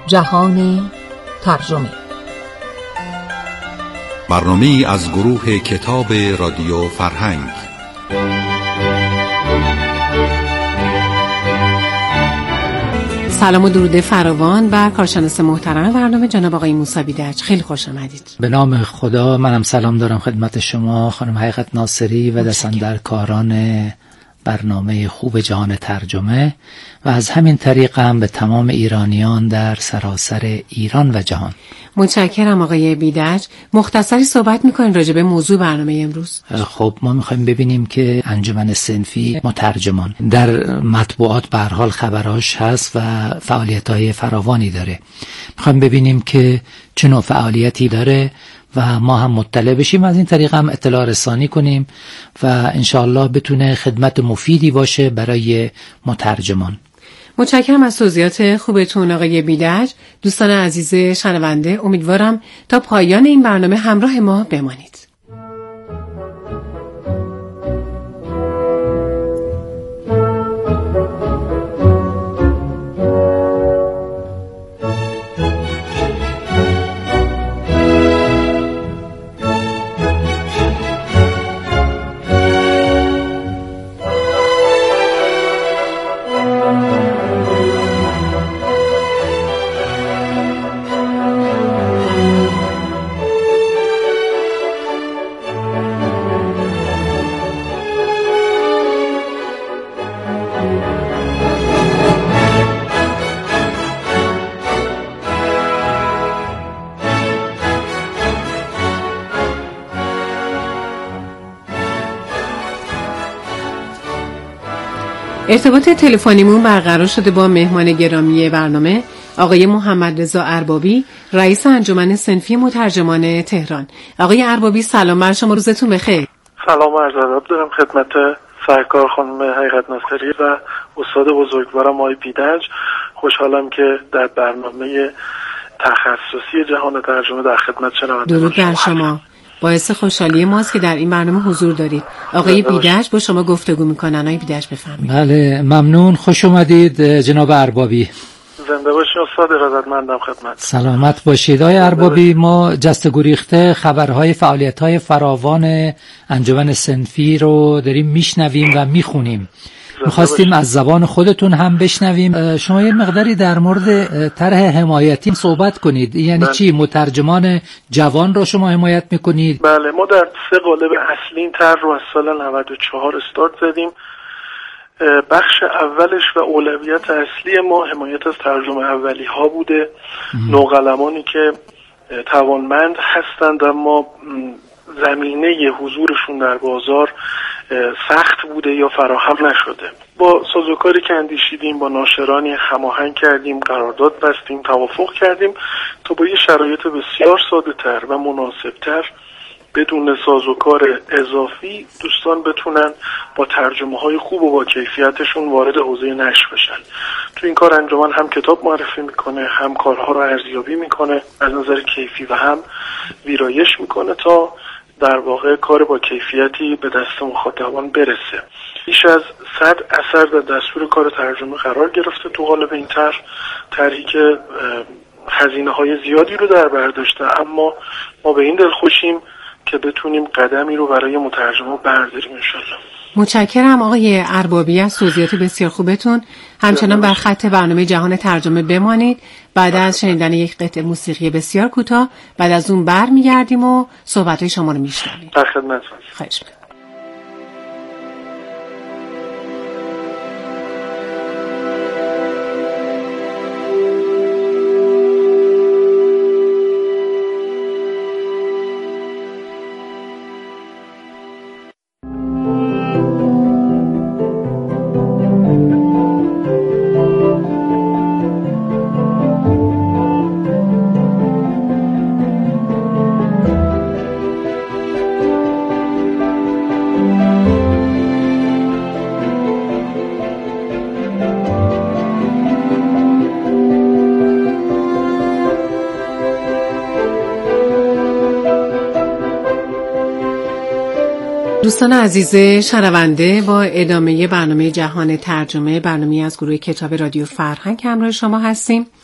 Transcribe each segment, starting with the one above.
جهان ترجمه، برنامه‌ای از گروه کتاب رادیو فرهنگ. سلام و درود فراوان بر کارشناس محترم برنامه جناب آقای موسی بیدج. خیلی خوش آمدید. به نام خدا، منم سلام دارم خدمت شما خانم حقیقت ناصری و دستاندرکاران برنامه خوب جهان ترجمه و از همین طریق هم به تمام ایرانیان در سراسر ایران و جهان. متشکرم آقای بیدج. مختصری صحبت می‌کنین راجع به موضوع برنامه امروز. خب ما می‌خوایم ببینیم که انجمن صنفی مترجمان در مطبوعات به هر حال خبراش هست و فعالیت‌های فراوانی داره. می‌خوایم ببینیم که چه نوع فعالیتی داره و ما هم مطلع بشیم، از این طریق هم اطلاع رسانی کنیم و انشاءالله بتونه خدمت مفیدی باشه برای مترجمان. متشکرم از توضیحات خوبتون آقای بیدج. دوستان عزیز شنونده، امیدوارم تا پایان این برنامه همراه ما بمانید. ارتباط تلفنیمون برقرار شده با مهمان گرامی برنامه آقای محمد رضا اربابی، رئیس انجمن صنفی مترجمان تهران. آقای اربابی سلام بر شما، روزتون بخیر. سلام و عرض ادب دارم خدمت سرکار خانم حقیقت ناصری و استاد بزرگوارم آقای بیدج. خوشحالم که در برنامه تخصصی جهان ترجمه در خدمت شنوندگان درود بر شما. باعث خوشحالی ماست که در این برنامه حضور دارید. آقای بیدج با شما گفتگو میکنن. آقای بیدج بفرمایید. بله ممنون، خوش اومدید جناب اربابی. زنده باشید استاد، ارادتمندم خدمت. سلامت باشید آقای اربابی. ما جست گریخته خبرهای فعالیت‌های فراوان انجمن صنفی رو داریم میشنویم و میخونیم. میخواستیم از زبان خودتون هم بشنویم. شما یه مقداری در مورد طرح حمایتی صحبت کنید. یعنی چی؟ مترجمان جوان رو شما حمایت میکنید؟ بله، ما در 3 قالب اصلی این طرح رو از سال 94 استارت زدیم. بخش اولش و اولویت اصلی ما حمایت از ترجمه اولی ها بوده. نوقلمانی که توانمند هستند اما زمینه حضورشون در بازار سخت بوده یا فراهم نشده. با سازوکاری که اندیشیدیم، با ناشرانی هماهنگ کردیم، قرارداد بستیم، توافق کردیم تا با یه شرایط بسیار ساده تر و مناسب تر بدون سازوکار اضافی دوستان بتونن با ترجمه های خوب و با کیفیتشون وارد حوزه نشر بشن. تو این کار انجمن هم کتاب معرفی میکنه، هم کارها رو ارزیابی میکنه از نظر کیفی و هم ویرایش میکنه تا در واقع کار با کیفیتی به دست مخاطبان برسه. بیش از 100 اثر در دستور کار ترجمه قرار گرفته تو قالب این طرحی که هزینه‌های زیادی رو در بر داشته، اما ما به این دل خوشیم که بتونیم قدمی رو برای مترجمان برداریم انشالله. متشکرم آقای اربابی از توضیحات بسیار خوبتون. همچنان بر خط برنامه جهان ترجمه بمانید. بعد از شنیدن یک قطعه موسیقی بسیار کوتاه، بعد از اون برمیگردیم و صحبت‌های شما رو میشنویم. در خدمتتون. خواهش می‌کنم. دوستان عزیز شنونده، با ادامه برنامه جهان ترجمه، برنامه از گروه کتاب رادیو فرهنگ همراه شما هستیم.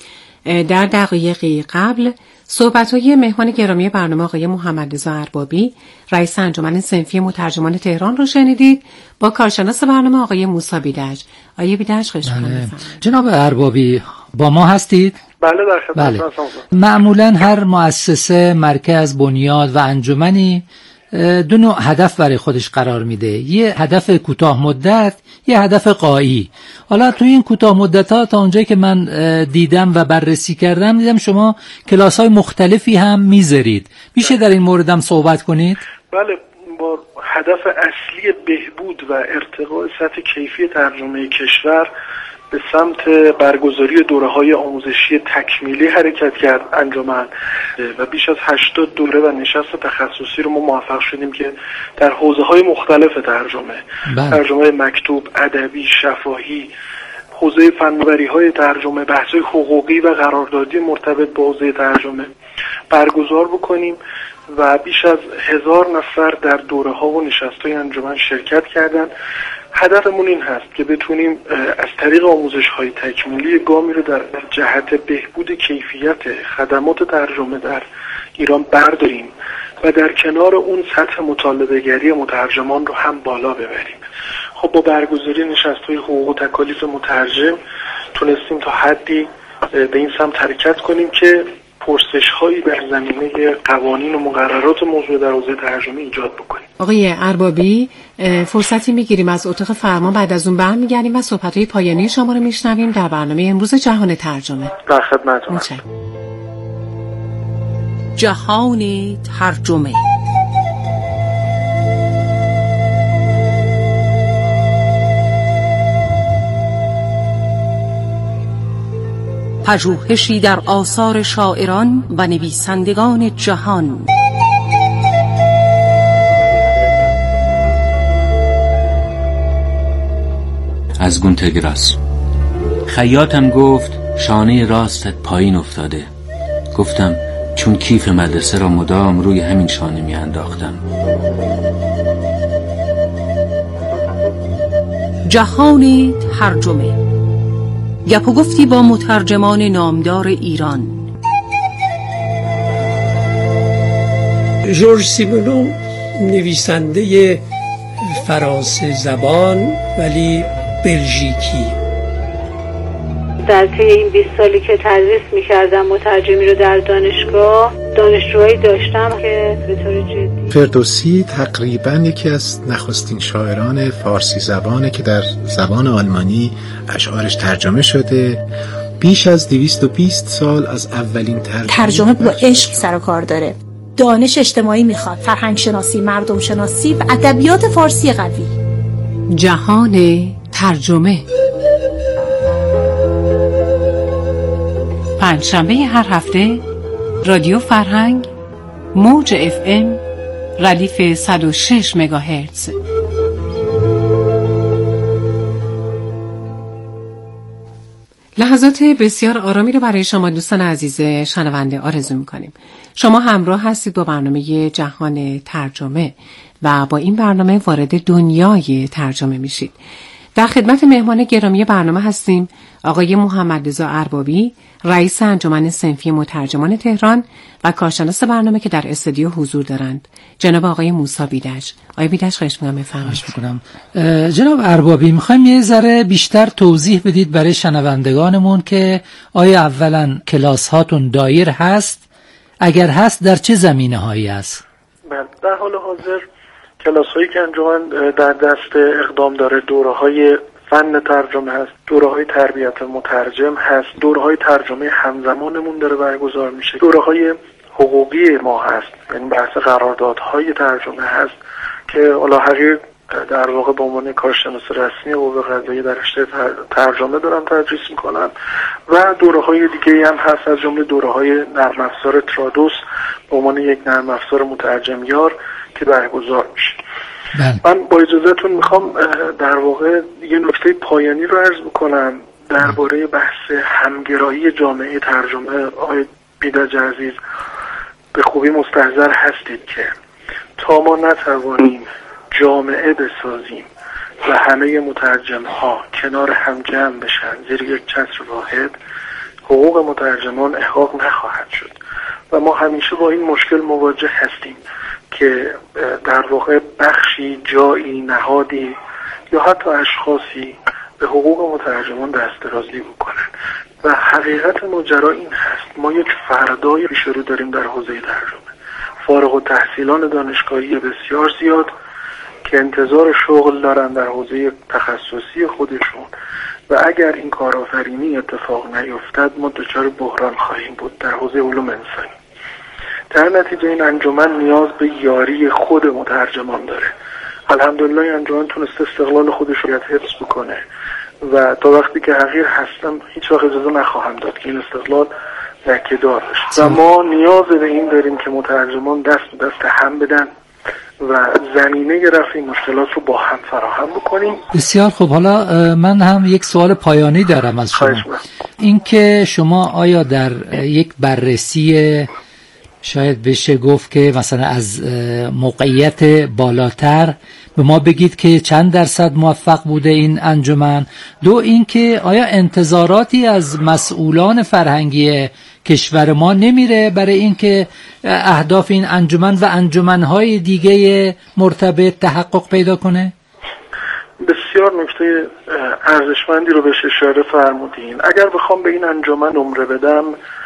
در دقایقی قبل صحبت‌های مهمان گرامی برنامه آقای محمدرضا اربابی رئیس انجمن صنفی مترجمان تهران رو شنیدید با کارشناس برنامه آقای موسی بیدج. آقای بیدج خوش اومدید. جناب اربابی با ما هستید؟ بله در خدمت هستم. معمولا هر مؤسسه، مرکز، بنیاد و انجمنی دو نوع هدف برای خودش قرار میده. یه هدف کوتاه مدت، یه هدف غایی. حالا تو این کوتاه مدت ها تا اونجایی که من دیدم و بررسی کردم دیدم شما کلاس های مختلفی هم میذارید. میشه در این موردم صحبت کنید؟ بله، با هدف اصلی بهبود و ارتقاء سطح کیفی ترجمه کشور به سمت برگزاری دوره‌های آموزشی تکمیلی حرکت کرد انجمن و بیش از 80 دوره و نشست تخصصی رو ما موفق شدیم که در حوزه‌های مختلف ترجمه مکتوب، ادبی، شفاهی، حوزه فناوری‌های ترجمه، بحث‌های حقوقی و قراردادی مرتبط با حوزه ترجمه برگزار بکنیم و بیش از 1000 نفر در دوره‌ها و نشست‌های انجمن شرکت کردند. هدفمون این هست که بتونیم از طریق آموزش‌های تکمیلی گامی رو در جهت بهبود کیفیت خدمات ترجمه در ایران برداریم و در کنار اون سطح مطالبه‌گری مترجمان رو هم بالا ببریم. خب با برگزاری نشست‌های حقوق و تکالیف مترجم تونستیم تا حدی به این سمت حرکت کنیم که پرسش‌هایی در زمینه قوانین و مقررات موضوع در حوزه ترجمه ایجاد بکنیم. آقای اربابی، فرصتی میگیریم از اتاق فرمان، بعد از اون برمیگردیم و صحبت‌های پایانی شما رو میشنویم در برنامه امروز جهان ترجمه. در خدمتتون هستم. جهان ترجمه. پژوهشی در آثار شاعران و نویسندگان جهان. از گونتگراس. خیاطم گفت شانه راستت پایین افتاده. گفتم چون کیف مدرسه را مدام روی همین شانه می انداختم. جهان ترجمه. گپ و گفتی با مترجمان نامدار ایران. ژورژ سیمونو نویسنده فرانسه زبان ولی بلژیکی. در طی این 20 سالی که تدریس می‌کردم مترجمی رو در دانشگاه، دانشجوهایی داشتم که به طور جدی. فردوسی تقریباً یکی از نخستین شاعران فارسی زبانه که در زبان آلمانی اشعارش ترجمه شده. بیش از 220 سال از اولین ترجمه با عشق سر و کار داره. دانش اجتماعی میخواد، فرهنگ شناسی، مردم شناسی و ادبیات فارسی قوی. جهان ترجمه. پنجشنبه هر هفته رادیو فرهنگ، موج FM، ردیف 106 مگاهرتز. لحظات بسیار آرامی رو برای شما دوستان عزیز شنونده آرزو می‌کنیم. شما همراه هستید با برنامه جهان ترجمه و با این برنامه وارد دنیای ترجمه میشید. در خدمت مهمان گرامی برنامه هستیم آقای محمدرضا اربابی، رئیس انجمن صنفی مترجمان تهران و کارشناس برنامه که در استودیو حضور دارند جناب آقای موسی بیدج. آقای بیدج خواهش می‌کنم بفرمایید. جناب اربابی، می‌خوایم یه ذره بیشتر توضیح بدید برای شنوندگانمون که آیا اولا کلاس هاتون دایر هست؟ اگر هست در چه زمینه‌هایی است؟ در حال حاضر کلاس هایی که انجمن در دست اقدام داره دوره‌های فن ترجمه هست، دوره‌های تربیت مترجم هست، دوره‌های ترجمه همزمانمون داره برگزار میشه، دوره‌های حقوقی ما هست، یعنی بحث قراردادهای ترجمه هست که الاحقی در واقع به عنوان کارشناس رسمی قوه قضاییه در رشته ترجمه دارن تدریس میکنن و دوره‌های دیگه هم هست، از جمله دوره‌های نرم افزار ترادوس به عنوان یک نرم افزار مترجم یار که برگزار میشه. من با اجازهتون میخوام در واقع یه نکته پایانی رو عرض بکنم درباره بحث همگرایی جامعه ترجمه. آقای بیدج عزیز به خوبی مستحضر هستید که تا ما نتوانیم جامعه بسازیم و همه مترجم ها کنار هم جمع بشن زیر یک چتر واحد، حقوق مترجمان احقاق نخواهد شد و ما همیشه با این مشکل مواجه هستیم که در واقع بخشی، جایی، نهادی یا حتی اشخاصی به حقوق مترجمان دستدرازی بکنن و حقیقت ماجرا این هست. ما یک فردای پیش رو داریم در حوزه ترجمه، فارغ التحصیلان دانشگاهی بسیار زیاد که انتظار شغل دارن در حوزه تخصصی خودشون و اگر این کارآفرینی اتفاق نیفتد ما دچار بحران خواهیم بود در حوزه علوم انسانی. در نتیجه این انجمن نیاز به یاری خود مترجمان داره. الحمدلله این انجمن تونسته استقلال خودش رو حفظ بکنه و تا وقتی که حقیر هستم هیچ وقت اجازه نخواهم داد که این استقلال لکه‌دار بشه و ما نیاز به این داریم که مترجمان دست به دست هم بدن و زمینه رفع این مشکلات رو با هم فراهم بکنیم. بسیار خوب. حالا من هم یک سوال پایانی دارم از شما. این که شما آیا در یک بررسی شاید بشه گفت که مثلا از موقعیت بالاتر به ما بگید که چند درصد موفق بوده این انجمن؟ دو اینکه آیا انتظاراتی از مسئولان فرهنگی کشور ما نمیره برای اینکه اهداف این انجمن و انجمنهای دیگه مرتبط تحقق پیدا کنه؟ بسیار نکته ارزشمندی رو بهش اشاره فرمودین. اگر بخوام به این انجمن نمره بدم،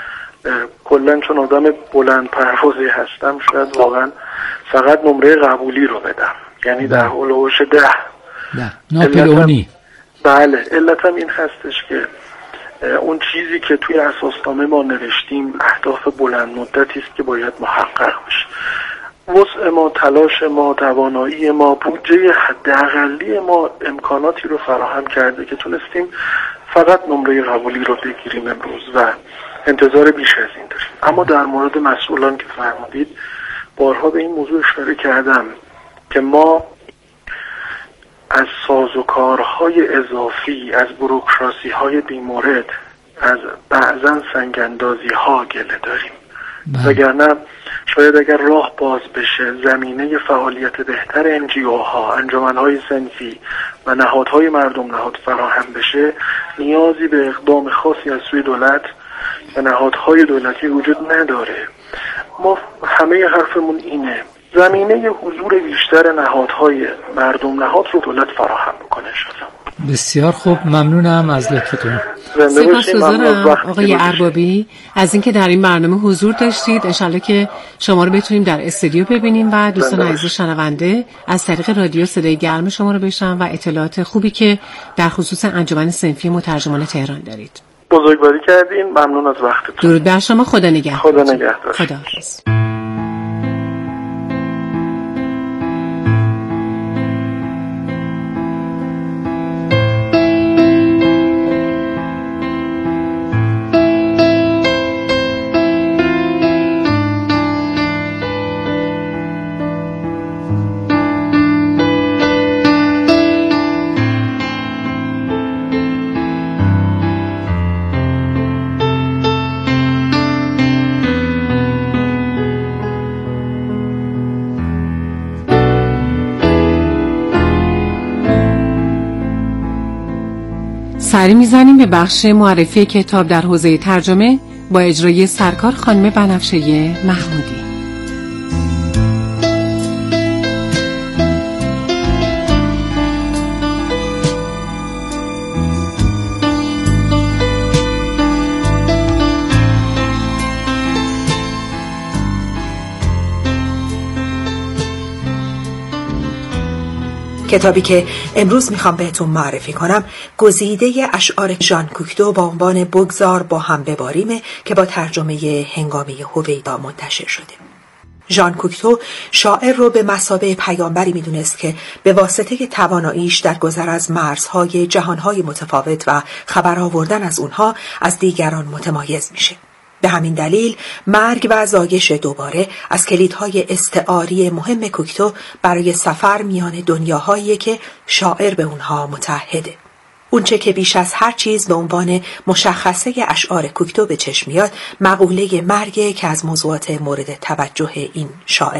کلا چون آدم بلند پروازی هستم شاید واقعا فقط نمره قبولی رو بدم، یعنی در هولوش 10. ناپلئونی. بله، علتم این هستش که اون چیزی که توی اساسنامه ما نوشتیم اهداف بلند مدتی است که باید محقق بشه. وسع ما، تلاش ما، توانایی ما، بودجه حداقلی ما امکاناتی رو فراهم کرده که تونستیم فقط نمره قبولی رو بگیریم امروز و انتظار بیش از این داریم. اما در مورد مسئولان که فرمودید بارها به این موضوع اشاره کردم که ما از سازوکارهای اضافی، از بروکراسی های بیمورد، از بعضا سنگاندازی ها گله داریم. وگرنه شاید اگر راه باز بشه، زمینه فعالیت بهتر NGO ها، انجمنهای صنفی و نهادهای مردم نهاد فراهم بشه، نیازی به اقدام خاصی از سوی دولت و نهادهای دولتی وجود نداره. ما همه حرفمون اینه زمینه حضور بیشتر نهادهای مردم نهاد رو دولت فراهم بکنه. بسیار خوب، ممنونم از لطفتون. سپاسگزارم آقای اربابی از اینکه در این برنامه حضور داشتید. انشالله که شما رو بتونیم در استودیو ببینیم و دوستان عزیز شنونده از طریق رادیو صدای گرم شما رو بشنون و اطلاعات خوبی که در خصوص انجمن صنفی مترجمان تهران دارید. بزرگواری کردین. ممنون از وقتتون. درود بر شما. خدا نگهدار. خدا نگهدار. خداحافظ. سری میزنیم به بخش معرفی کتاب در حوزه ترجمه با اجرای سرکار خانم بنفشه محمودی. کتابی که امروز میخوام بهتون معرفی کنم گزیده اشعار ژان کوکتو با عنوان بگذار با هم بباریمه که با ترجمه هنگامه هویدا منتشر شده. ژان کوکتو شاعر رو به مثابه پیامبری میدونست که به واسطه تواناییش در گذر از مرزهای جهانهای متفاوت و خبر آوردن از اونها از دیگران متمایز میشه. به همین دلیل مرگ و زایش دوباره از کلیدهای استعاری مهم کوکتو برای سفر میان دنیاهایی که شاعر به اونها متحده. اونچه که بیش از هر چیز به عنوان مشخصه اشعار کوکتو به چشم میاد مقوله مرگ که از موضوعات مورد توجه این شاعر.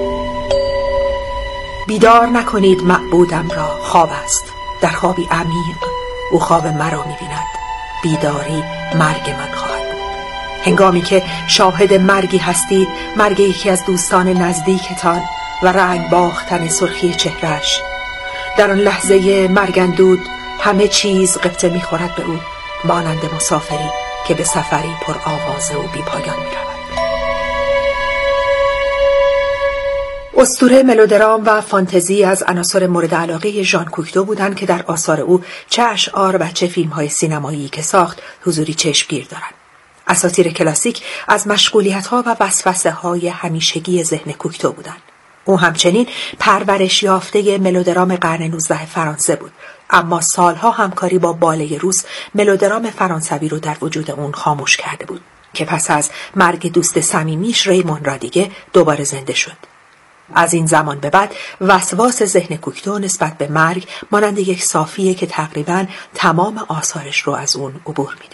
بیدار نکنید معبودم را، خواب است، در خوابی عمیق او خواب مرا می‌بیند. بیداری مرگ من خواهد بود. هنگامی که شاهد مرگی هستید، مرگ یکی از دوستان نزدیکتان و رنگ باختن سرخی چهرش، در آن لحظه مرگندود همه چیز غبطه می‌خورد به او، مانند مسافری که به سفری پر آوازه و بی پایان می‌رود. اسطوره، ملودرام و فانتزی از عناصر مورد علاقه ژان کوکتو بودند که در آثار او چه اشعار و چه فیلم‌های سینمایی که ساخت حضوری چشمگیر دارند. اساطیر کلاسیک از مشغولیت‌ها و وسوسه‌های همیشگی ذهن کوکتو بودند. او همچنین پرورش یافته ملودرام قرن 19 فرانسه بود، اما سالها همکاری با باله روس ملودرام فرانسوی رو در وجود اون خاموش کرده بود که پس از مرگ دوست صمیمیش ریمون رادیگه دوباره زنده شد. از این زمان به بعد وسواس ذهن کوکتو نسبت به مرگ مانند یک صافیه که تقریباً تمام آثارش رو از اون عبور میده.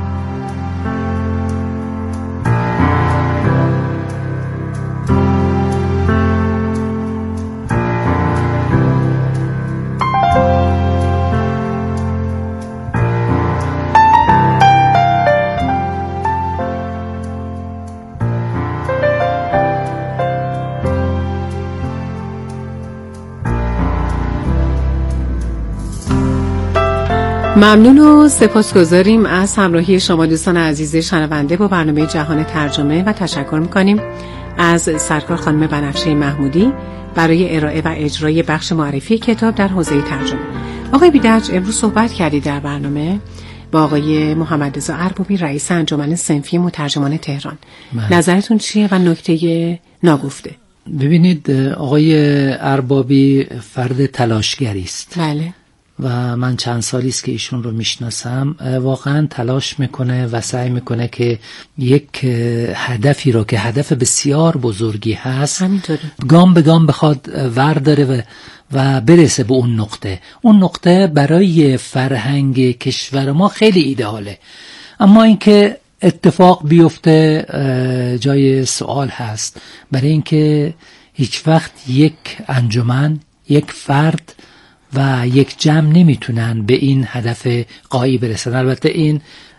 ممنون و سپاسگزاریم از همراهی شما دوستان عزیز شنونده با برنامه جهان ترجمه و تشکر میکنیم از سرکار خانم بنفشه محمودی برای ارائه و اجرای بخش معرفی کتاب در حوزه ترجمه. آقای بیدرج، امروز صحبت کردید در برنامه با آقای محمد رضا اربابی رئیس انجمن صنفی مترجمان تهران. نظرتون چیه و نکته ناگفته؟ ببینید، آقای اربابی فرد تلاشگری است. بله. و من چند سالی است که ایشون رو میشناسم. واقعا تلاش میکنه و سعی میکنه که یک هدفی رو که هدف بسیار بزرگی هست گام به گام بخواد ورداره و برسه به اون نقطه. اون نقطه برای فرهنگ کشور ما خیلی ایدئاله، اما اینکه اتفاق بیفته جای سوال هست، برای اینکه هیچ وقت یک انجمن، یک فرد و یک جمع نمیتونن به این هدف غایی برسن. البته این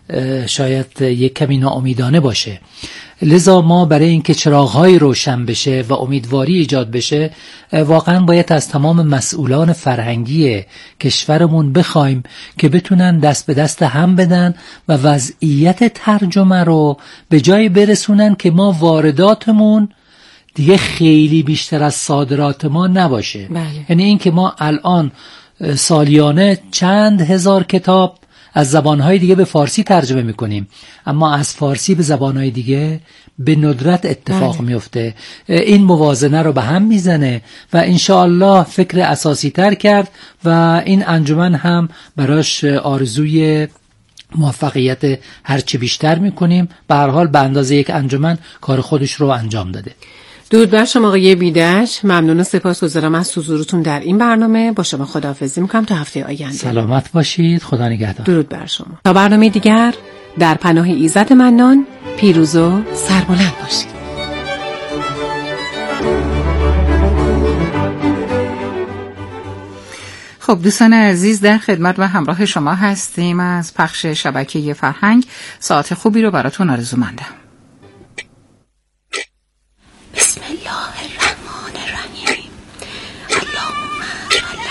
شاید یک کمی ناامیدانه باشه، لذا ما برای اینکه چراغ‌های روشن بشه و امیدواری ایجاد بشه واقعا باید از تمام مسئولان فرهنگی کشورمون بخوایم که بتونن دست به دست هم بدن و وضعیت ترجمه رو به جای برسونن که ما وارداتمون دیگه خیلی بیشتر از صادرات ما نباشه. یعنی این که ما الان سالیانه چند هزار کتاب از زبانهای دیگه به فارسی ترجمه میکنیم، اما از فارسی به زبانهای دیگه به ندرت اتفاق میفته. این موازنه رو به هم میزنه و انشاءالله فکر اساسی تر کرد و این انجمن هم براش آرزوی موفقیت هرچی بیشتر میکنیم. به هر حال به اندازه یک انجمن کار خودش رو انجام داده. درود بر شما آقای بیدرج، ممنون و سپاسگزارم از حضورتون در این برنامه. با شما خداحافظی میکنم تا هفته آینده. سلامت باشید، خدا نگهدار. درود بر شما. تا برنامه دیگر، در پناه ایزد منان، پیروز و سربلند باشید. خب دوستان عزیز، در خدمت و همراه شما هستیم از پخش شبکه فرهنگ. ساعت خوبی رو براتون آرزومندم. بسم الله الرحمن الرحیم. اللهم صل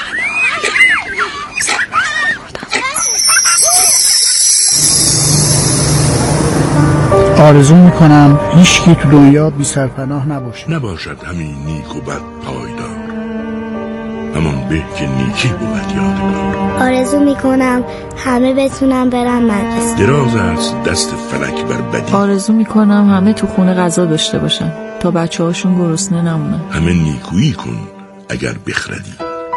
علی آرزو میکنم هیچکی تو دنیا بی سرپناه نباشد همین نیک و بد پایدار، همان به که نیکی بود یادگار. آرزو میکنم همه بتونم برن مدرسه. دراز است دست فلک بر بدی. آرزو میکنم همه تو خونه غذا داشته باشن تا بچه هاشون گرسنه نمونن. همه نیکویی کن اگر بخردی.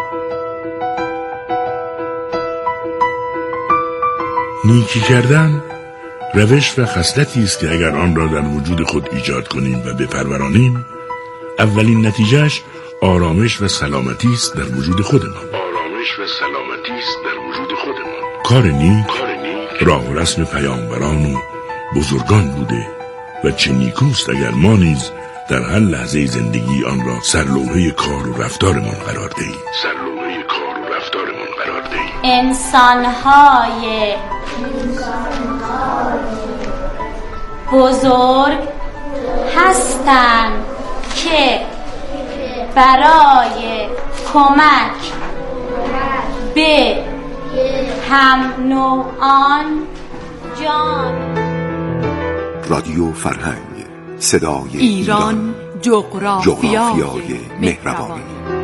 نیکی کردن روش و خصلتی است که اگر آن را در وجود خود ایجاد کنیم و بپرورانیم، اولین نتیجهش آرامش و سلامتی است در وجود خودمان. کار نیک راه و رسم پیامبران و بزرگان بوده و چه نیکوست اگر ما نیز در هر لحظه زندگی آن را سرلوحه کار و رفتارمان قرار دهیم. انسان‌های بزرگ هستند که برای کمک به هم نوعان جان. رادیو فرهنگ، صدای ایران، جغرافیای مهربانی.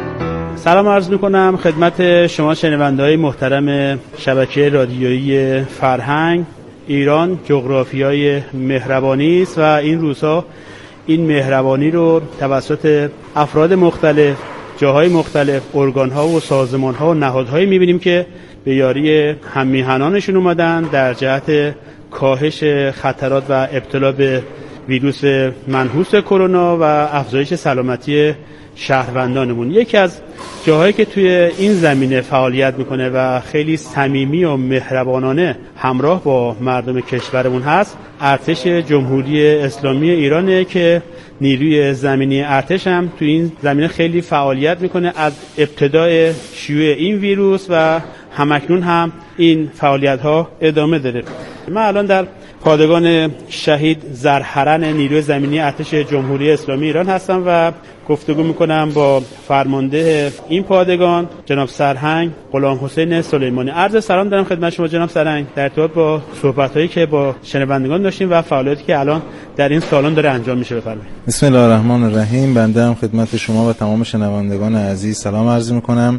سلام عرض میکنم خدمت شما شنونده‌های محترم شبکه رادیویی فرهنگ. ایران جغرافیای مهربانی است و این روزها این مهربانی رو توسط افراد مختلف، جاهای مختلف، ارگان‌ها و سازمان‌ها و نهادهایی می‌بینیم که به یاری هم‌میهنانشون اومدن در جهت کاهش خطرات و ابتلا به ویروس منحوس کرونا و افزایش سلامتی شهروندانمون. یکی از جاهایی که توی این زمینه فعالیت میکنه و خیلی صمیمی و مهربانانه همراه با مردم کشورمون هست، ارتش جمهوری اسلامی ایرانه که نیروی زمینی ارتش هم توی این زمینه خیلی فعالیت میکنه از ابتدای شیوع این ویروس و همکنون هم این فعالیت ها ادامه داره. من الان در پادگان شهید زرهرن نیروی زمینی ارتش جمهوری اسلامی ایران هستم و گفتگو میکنم با فرمانده این پادگان جناب سرهنگ غلامحسین سلیمانی. عرض سلام دارم خدمت شما جناب سرهنگ در ارتباط با صحبت‌هایی که با شنوندگان داشتیم و فعالیتی که الان در این سالن داره انجام میشه. بفرمایید. بسم الله الرحمن الرحیم. بنده هم خدمت شما و تمام شنوندگان عزیز سلام عرض میکنم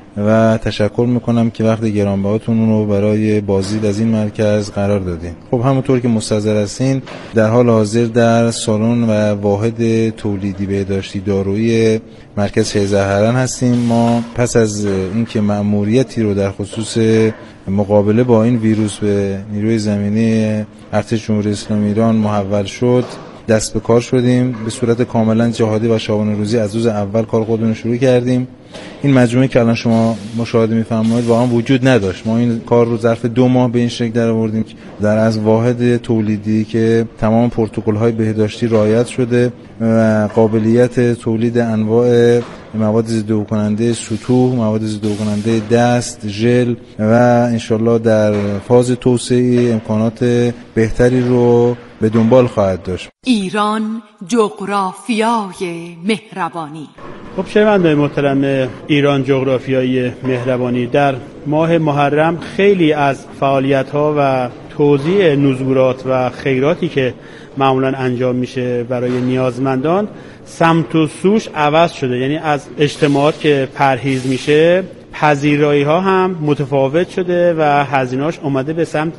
و تشکر میکنم که وقت گرانبهاتون رو برای بازدید از این مرکز قرار دادین. خب همونطور که مستحضر هستین در حال حاضر در سالن و واحد تولیدی بهداشتی دارویی مرکز شهید زرهرن هستیم. ما پس از اینکه مأموریتی رو در خصوص مقابله با این ویروس به نیروی زمینی ارتش جمهوری اسلامی ایران محول شد، دست به کار شدیم. به صورت کاملا جهادی و شبانه روزی از روز اول کار خودمون شروع کردیم. این مجموعه که الان شما مشاهده می‌فرمایید واقعا وجود نداشت. ما این کار رو ظرف 2 ماه به این شکل درآوردیم در از واحد تولیدی که تمام پروتکل‌های بهداشتی رعایت شده و قابلیت تولید انواع مواد ضد کننده سطوح، مواد ضد کننده دست، ژل و انشالله در فاز توسعه امکانات بهتری رو به دنبال خواهد داشت. ایران جغرافیای مهربانی. خب شنوندگان محترم ایران جغرافیای مهربانی، در ماه محرم خیلی از فعالیت‌ها و توزیع نزورات و خیراتی که معمولاً انجام میشه برای نیازمندان سمت و سوش عوض شده. یعنی از اجتماعات که پرهیز میشه پذیرایی‌ها هم متفاوت شده و هزینه‌اش اومده به سمت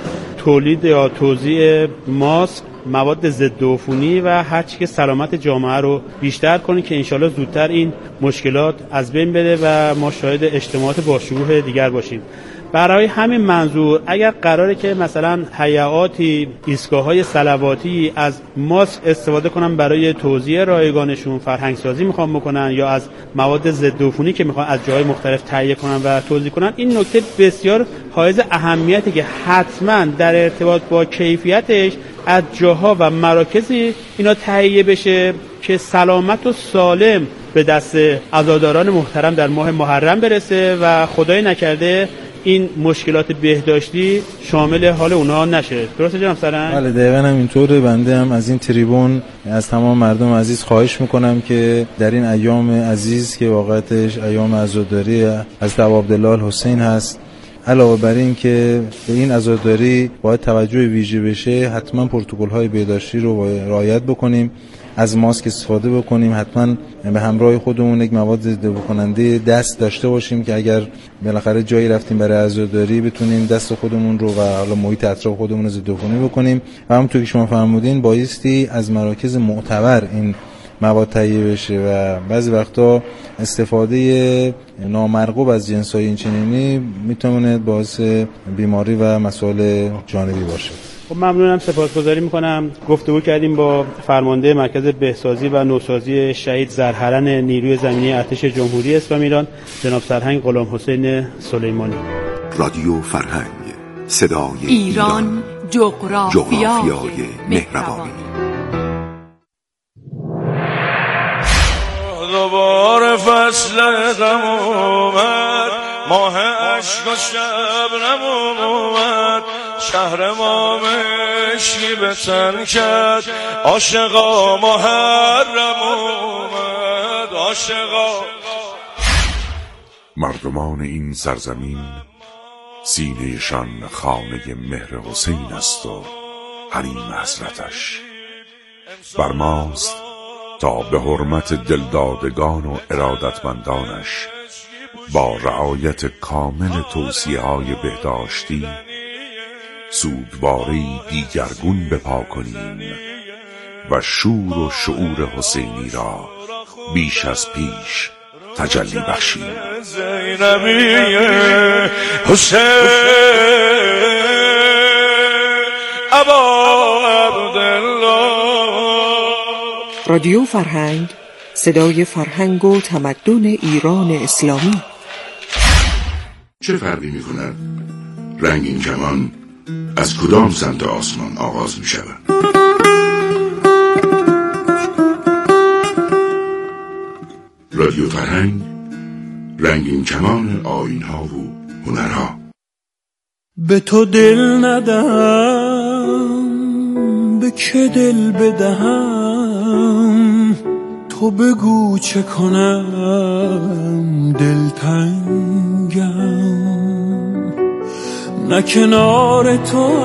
تولید یا توزیع ماسک، مواد ضد عفونی و هر چی که سلامت جامعه رو بیشتر کنه که انشالله زودتر این مشکلات از بین بره و ما شاهد اجتماعات با شکوه دیگر باشیم. برای همین منظور اگر قراره که مثلا هیئاتی، ایستگاه‌های صلواتی از ماسک استفاده کنن برای توزیع رایگانشون، فرهنگ سازی میخوان بکنن یا از مواد ضد عفونی که میخوان از جاهای مختلف تهیه کنن و توزیع کنن، این نکته بسیار حائز اهمیته که حتما در ارتباط با کیفیتش از جاها و مراکزی اینا تهیه بشه که سلامت و سالم به دست عزاداران محترم در ماه محرم برسه و خدای نکرده این مشکلات بهداشتی شامل حال اونها نشه. درسته جناب سرهنگ؟ بله دقیقاً هم اینطوره. بنده هم از این تریبون از تمام مردم عزیز خواهش میکنم که در این ایام عزیز که واقعتش ایام عزاداری حضرت ابوعبدالله حسین هست، علاوه بر این که به این عزاداری باید توجه ویژه بشه، حتما پروتکل‌های بهداشتی رو رعایت بکنیم، از ماسک استفاده بکنیم، حتما به همراه خودمون یک مواد ضد کننده دست داشته باشیم که اگر بالاخره جایی رفتیم برای عزاداری بتونیم دست خودمون رو و حالا محیط اطراف خودمون رو ضد عفونی بکنیم. و همونطور که شما فرمودین بایستی از مراکز معتبر این مواد تهیه بشه و بعضی وقتا استفاده نامرغوب از جنس‌های اینچنینی میتونه باعث بیماری و مسائل جانبی باشه. خب ممنونم، سپاسگزاری میکنم. گفتگو کردیم با فرمانده مرکز بهسازی و نوسازی شهید زرهرن نیروی زمینی ارتش جمهوری اسلامی ایران جناب سرهنگ غلامحسین سلیمانی. رادیو فرهنگ، صدای ایران جغرافیای مهربانی. دوباره فصل غم اومد، ماه عشق و شبنم اومد، شهر ما مشکی به تن کرد، عاشقا محرم اومد، عاشقا. مردمان این سرزمین سینه‌شان خانه مهر حسین است و حریم حضرتش. بر ماست تا به حرمت دلدادگان و ارادتمندانش با رعایت کامل توصیه‌های بهداشتی سوگواری دیگرگون بپا کنیم و شور و شعور حسینی را بیش از پیش تجلی بخشیم. زینبی حسین ابا عبدالله. رادیو فرهنگ، صدای فرهنگ و تمدن ایران اسلامی. چه فرقی می کند رنگین کمان از کدام سمت آسمان آغاز می شود؟ رادیو فرهنگ، رنگین کمان آیین‌ها و هنرها. به تو دل ندهم، به که دل بدهم، تو بگو چه کنم دلتنگم. نه کنار تو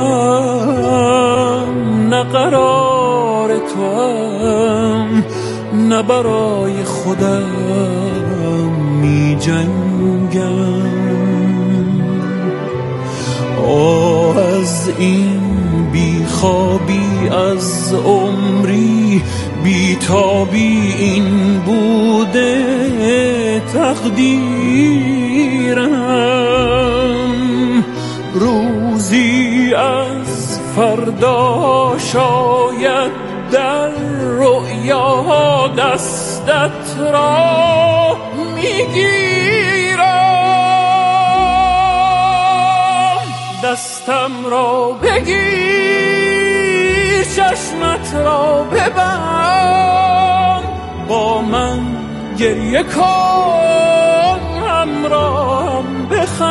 هم، نه قرار تو هم، نه برای خودم می جنگم. از این بیخوابی از عمری، بیتابی این بوده تقدیرم. روزی از فردا شاید در رؤیا دستت را میگیرم. دستم را بگیر، چشمت را ببند، با من گریه کن، همراهم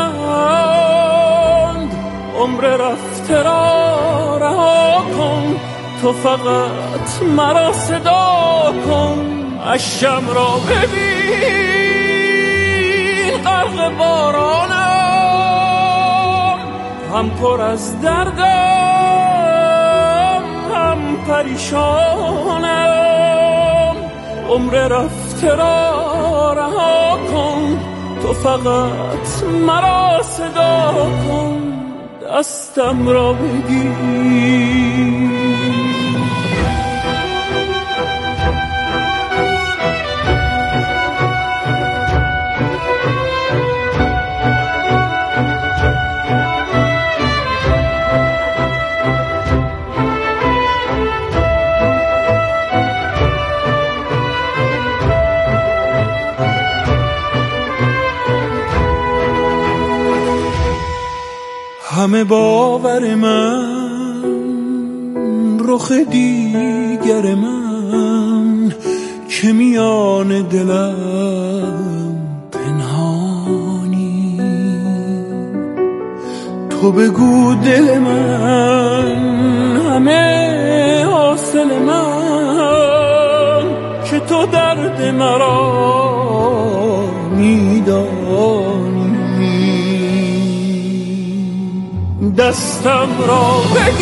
بخند. عمر رفته را رها کن، تو فقط مرا صدا کن. اشکم را ببین غرق بارانم، هم پر از دردم هم پریشانم. عمر رفته را رها کن، تو فقط مرا صدا کن. دستم را بگیر. همه باور من، رخ دیگر من که میان دلم پنهانی. تو بگو دل من همه حاصل من، که تو درد مرا میدانی. دستم را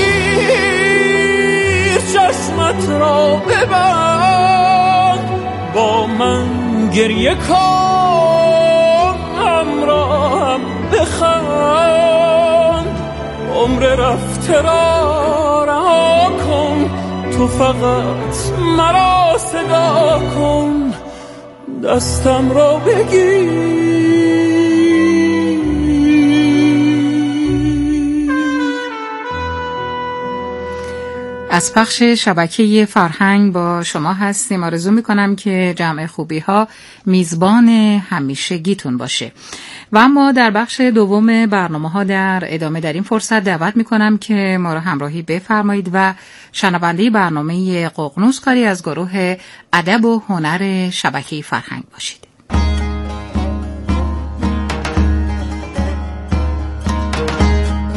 بگیر، چشمت را ببند، با من گریه کن، همراهم بخند. عمر رفته را رها کن، تو فقط مرا صدا کن. دستم را بگیر. از پخش شبکه فرهنگ با شما هستیم. آرزو میکنم که جمع خوبی ها میزبان همیشگیتون باشه. و اما در بخش دوم برنامه ها در ادامه در این فرصت دعوت میکنم که ما را همراهی بفرمایید و شنونده برنامه ققنوس کاری از گروه ادب و هنر شبکه فرهنگ باشید.